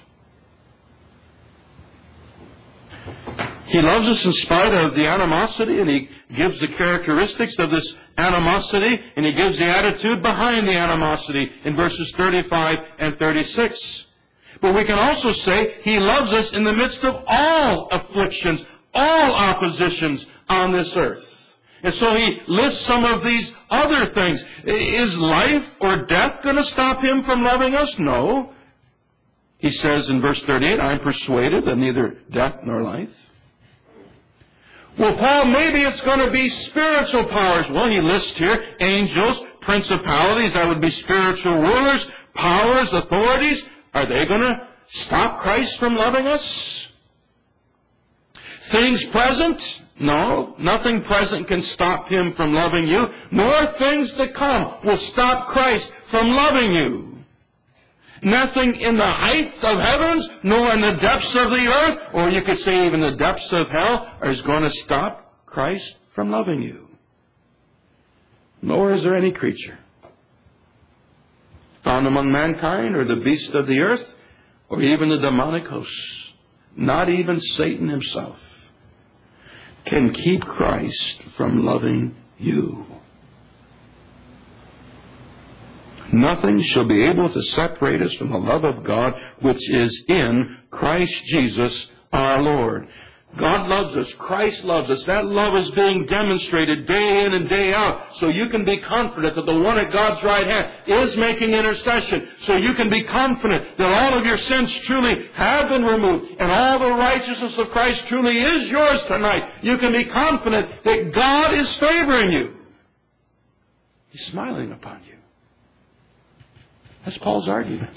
He loves us in spite of the animosity, and he gives the characteristics of this animosity, and he gives the attitude behind the animosity in verses 35 and 36. But we can also say he loves us in the midst of all afflictions, all oppositions on this earth. And so he lists some of these other things. Is life or death going to stop him from loving us? No. He says in verse 38, I am persuaded that neither death nor life. Well, Paul, maybe it's going to be spiritual powers. Well, he lists here angels, principalities, that would be spiritual rulers, powers, authorities. Are they going to stop Christ from loving us? Things present? No, nothing present can stop him from loving you, nor things to come will stop Christ from loving you. Nothing in the heights of heavens, nor in the depths of the earth, or you could say even the depths of hell, is going to stop Christ from loving you. Nor is there any creature found among mankind, or the beasts of the earth, or even the demonic hosts, not even Satan himself, can keep Christ from loving you. Nothing shall be able to separate us from the love of God which is in Christ Jesus our Lord. God loves us. Christ loves us. That love is being demonstrated day in and day out. So you can be confident that the one at God's right hand is making intercession. So you can be confident that all of your sins truly have been removed. And all the righteousness of Christ truly is yours tonight. You can be confident that God is favoring you. He's smiling upon you. That's Paul's arguments.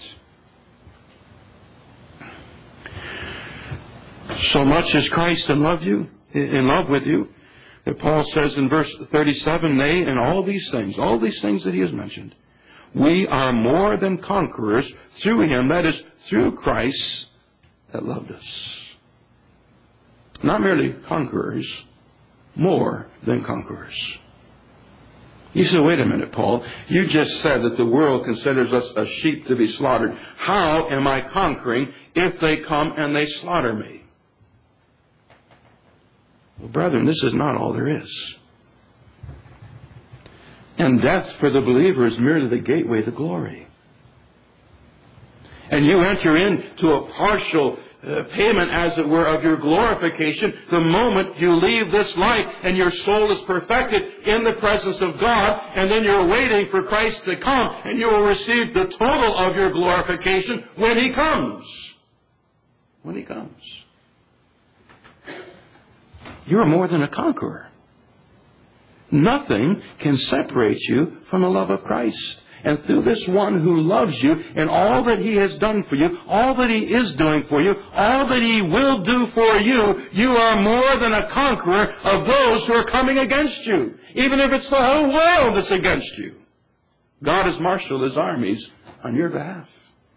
So much is Christ in love with you, that Paul says in verse 37, nay, in all these things that he has mentioned, we are more than conquerors through him, that is, through Christ that loved us. Not merely conquerors, more than conquerors. You say, wait a minute, Paul. You just said that the world considers us a sheep to be slaughtered. How am I conquering if they come and they slaughter me? Well, brethren, this is not all there is. And death for the believer is merely the gateway to glory. And you enter into a partial payment, as it were, of your glorification the moment you leave this life and your soul is perfected in the presence of God, and then you're waiting for Christ to come, and you will receive the total of your glorification when He comes. When He comes. You're more than a conqueror. Nothing can separate you from the love of Christ. And through this one who loves you and all that He has done for you, all that He is doing for you, all that He will do for you, you are more than a conqueror of those who are coming against you. Even if it's the whole world that's against you. God has marshaled His armies on your behalf.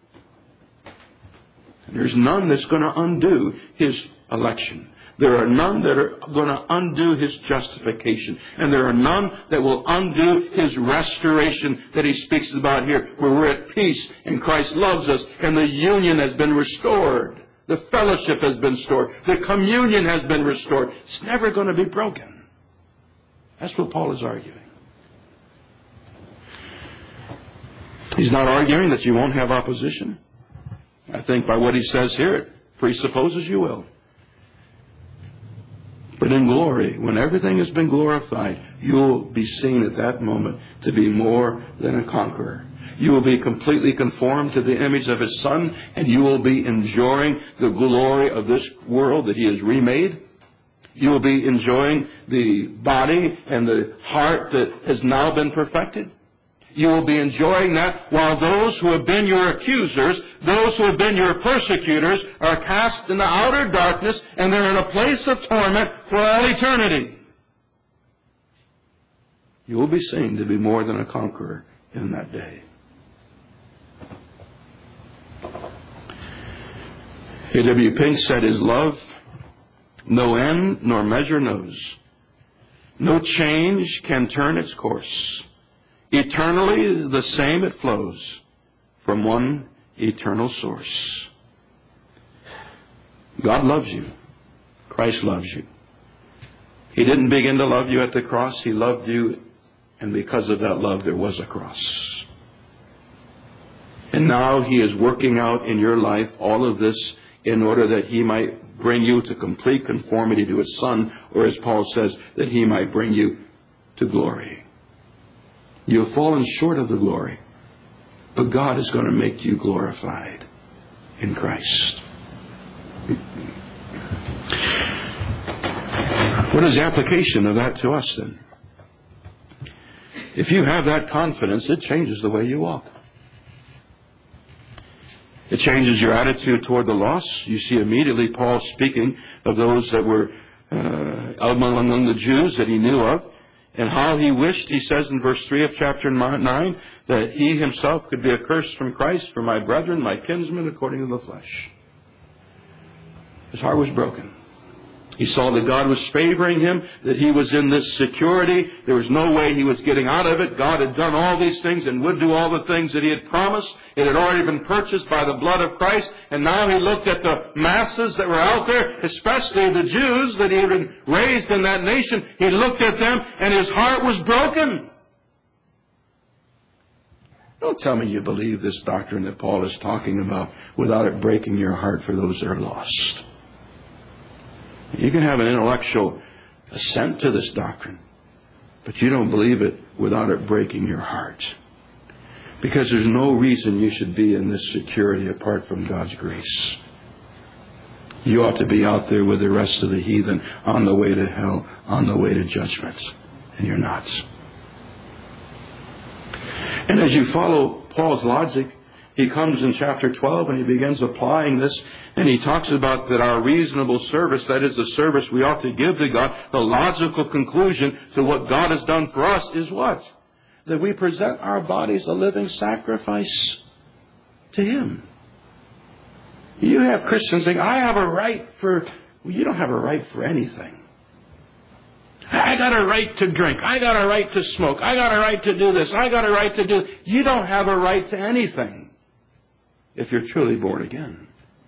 And there's none that's going to undo His election. There are none that are going to undo His justification. And there are none that will undo His restoration that He speaks about here, where we're at peace and Christ loves us and the union has been restored. The fellowship has been restored. The communion has been restored. It's never going to be broken. That's what Paul is arguing. He's not arguing that you won't have opposition. I think by what he says here, it presupposes you will. But in glory, when everything has been glorified, you will be seen at that moment to be more than a conqueror. You will be completely conformed to the image of His Son, and you will be enjoying the glory of this world that He has remade. You will be enjoying the body and the heart that has now been perfected. You will be enjoying that while those who have been your accusers, those who have been your persecutors, are cast in the outer darkness and they're in a place of torment for all eternity. You will be seen to be more than a conqueror in that day. A.W. Pink said, His love no end nor measure knows. No change can turn its course. Eternally the same it flows from one eternal source. God loves you. Christ loves you. He didn't begin to love you at the cross. He loved you, and because of that love there was a cross. And now He is working out in your life all of this in order that He might bring you to complete conformity to His Son, or as Paul says, that He might bring you to glory. You have fallen short of the glory, but God is going to make you glorified in Christ. What is the application of that to us then? If you have that confidence, it changes the way you walk. It changes your attitude toward the lost. You see immediately Paul speaking of those that were among the Jews that he knew of, and how he wished, he says in verse 3 of chapter 9, that he himself could be accursed from Christ for my brethren, my kinsmen, according to the flesh. His heart was broken. He saw that God was favoring him, that he was in this security. There was no way he was getting out of it. God had done all these things and would do all the things that He had promised. It had already been purchased by the blood of Christ. And now he looked at the masses that were out there, especially the Jews that he had been raised in that nation. He looked at them and his heart was broken. Don't tell me you believe this doctrine that Paul is talking about without it breaking your heart for those that are lost. You can have an intellectual assent to this doctrine, but you don't believe it without it breaking your heart. Because there's no reason you should be in this security apart from God's grace. You ought to be out there with the rest of the heathen on the way to hell, on the way to judgment. And you're not. And as you follow Paul's logic, he comes in chapter 12 and he begins applying this, and he talks about that our reasonable service, that is the service we ought to give to God, the logical conclusion to what God has done for us is what? That we present our bodies a living sacrifice to Him. You have Christians saying, I have a right for... Well, you don't have a right for anything. I got a right to drink. I got a right to smoke. I got a right to do this. I got a right to do... You don't have a right to anything if you're truly born again.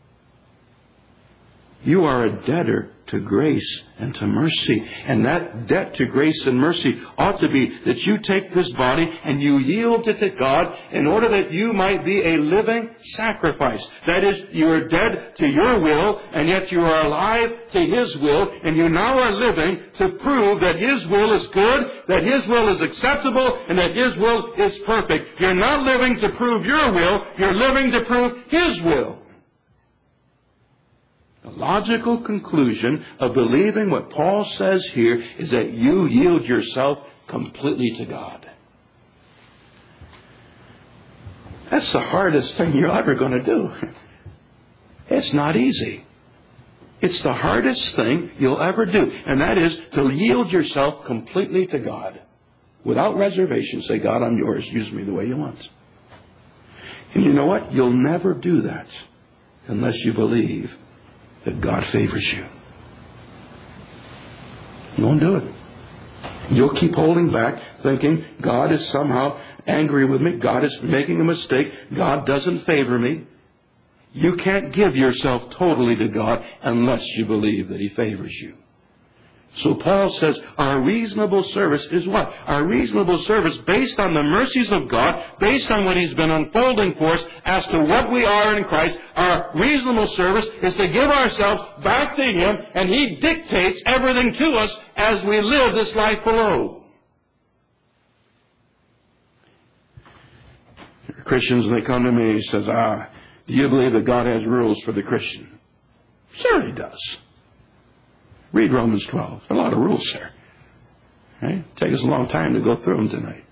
You are a debtor to grace and to mercy. And that debt to grace and mercy ought to be that you take this body and you yield it to God in order that you might be a living sacrifice. That is, you are dead to your will, and yet you are alive to His will, and you now are living to prove that His will is good, that His will is acceptable, and that His will is perfect. You're not living to prove your will, you're living to prove His will. The The logical conclusion of believing what Paul says here is that you yield yourself completely to God. That's the hardest thing you're ever going to do. It's not easy. It's the hardest thing you'll ever do. And that is to yield yourself completely to God. Without reservation, say, God, I'm yours. Use me the way you want. And you know what? You'll never do that unless you believe that God favors you. You won't do it. You'll keep holding back, thinking God is somehow angry with me. God is making a mistake. God doesn't favor me. You can't give yourself totally to God unless you believe that He favors you. So Paul says our reasonable service is what? Our reasonable service, based on the mercies of God, based on what He's been unfolding for us as to what we are in Christ, our reasonable service is to give ourselves back to Him, and He dictates everything to us as we live this life below. Christians, when they come to me, He says, do you believe that God has rules for the Christian? Sure He does. Read Romans 12. There are a lot of rules there. Right? Take us a long time to go through them tonight.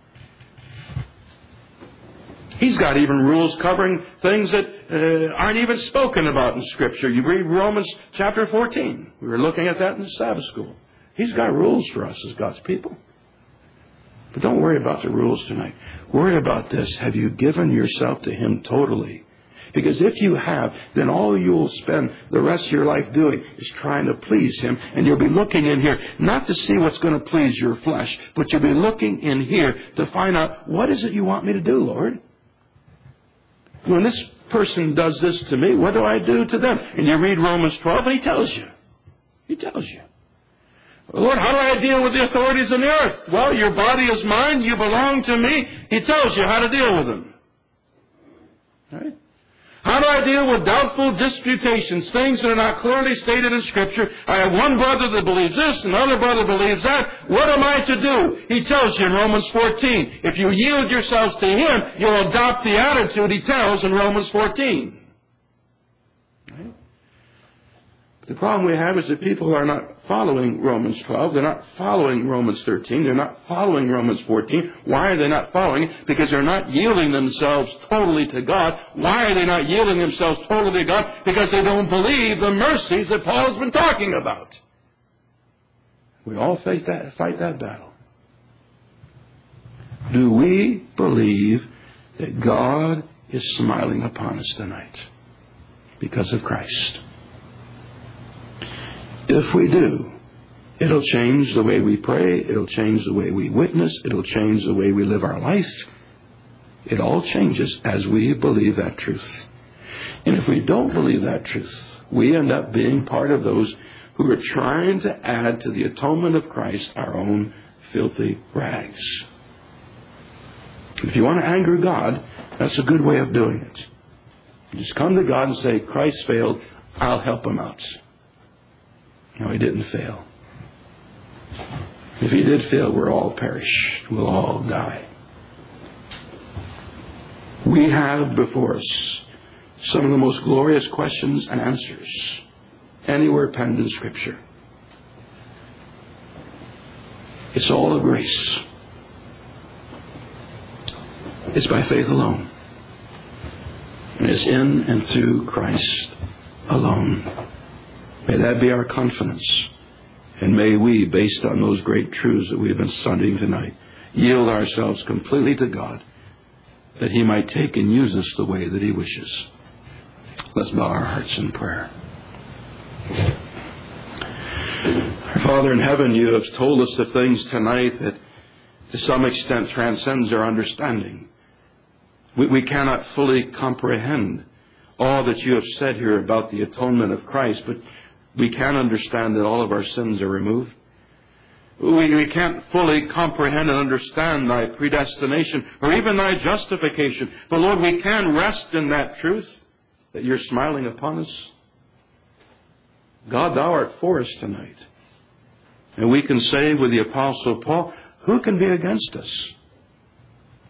He's got even rules covering things that aren't even spoken about in Scripture. You read Romans chapter 14. We were looking at that in the Sabbath school. He's got rules for us as God's people. But don't worry about the rules tonight. Worry about this. Have you given yourself to Him totally? Because if you have, then all you'll spend the rest of your life doing is trying to please Him. And you'll be looking in here not to see what's going to please your flesh, but you'll be looking in here to find out, what is it you want me to do, Lord? When this person does this to me, what do I do to them? And you read Romans 12 and He tells you. He tells you. Lord, how do I deal with the authorities on the earth? Well, your body is mine. You belong to me. He tells you how to deal with them. Right? How do I deal with doubtful disputations, things that are not clearly stated in Scripture? I have one brother that believes this, another brother believes that. What am I to do? He tells you in Romans 14. If you yield yourselves to Him, you'll adopt the attitude He tells in Romans 14. Right? The problem we have is that people are not following Romans 12. They're not following Romans 13. They're not following Romans 14. Why are they not following it? Because they're not yielding themselves totally to God. Why are they not yielding themselves totally to God? Because they don't believe the mercies that Paul has been talking about. We all fight that battle. Do we believe that God is smiling upon us tonight because of Christ? If we do, it'll change the way we pray. It'll change the way we witness. It'll change the way we live our life. It all changes as we believe that truth. And if we don't believe that truth, we end up being part of those who are trying to add to the atonement of Christ our own filthy rags. If you want to anger God, that's a good way of doing it. You just come to God and say, Christ failed, I'll help Him out. No, He didn't fail. If He did fail, we'll all perish. We'll all die. We have before us some of the most glorious questions and answers anywhere penned in Scripture. It's all of grace. It's by faith alone. And it's in and through Christ alone. May that be our confidence. And may we, based on those great truths that we have been studying tonight, yield ourselves completely to God, that He might take and use us the way that He wishes. Let's bow our hearts in prayer. Our Father in heaven, You have told us the things tonight that to some extent transcends our understanding. We cannot fully comprehend all that You have said here about the atonement of Christ, but we can understand that all of our sins are removed. We can't fully comprehend and understand Thy predestination or even Thy justification. But Lord, we can rest in that truth that You're smiling upon us. God, Thou art for us tonight. And we can say with the Apostle Paul, who can be against us?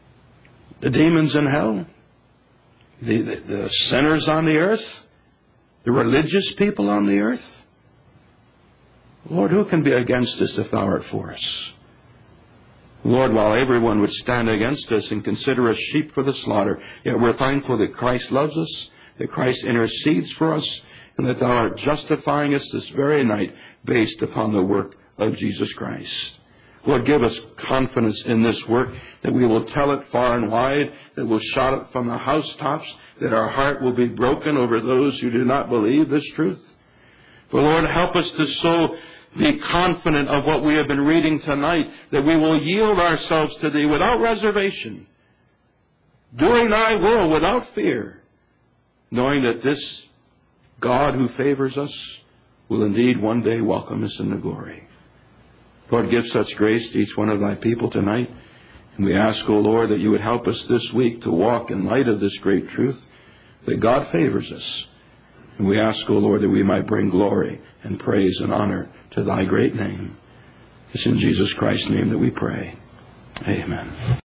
The demons in hell? The sinners on the earth? the religious people on the earth? Lord, who can be against us if thou art for us? Lord, while everyone would stand against us and consider us sheep for the slaughter, yet we're thankful that Christ loves us, that Christ intercedes for us, and that thou art justifying us this very night based upon the work of Jesus Christ. Lord, give us confidence in this work, that we will tell it far and wide, that we'll shout it from the housetops, that our heart will be broken over those who do not believe this truth. But Lord, help us to so be confident of what we have been reading tonight, that we will yield ourselves to Thee without reservation, doing Thy will without fear, knowing that this God who favors us will indeed one day welcome us into glory. Lord, give such grace to each one of Thy people tonight. And we ask, O Lord, that You would help us this week to walk in light of this great truth, that God favors us. And we ask, O Lord, that we might bring glory and praise and honor to Thy great name. It's in Jesus Christ's name that we pray. Amen.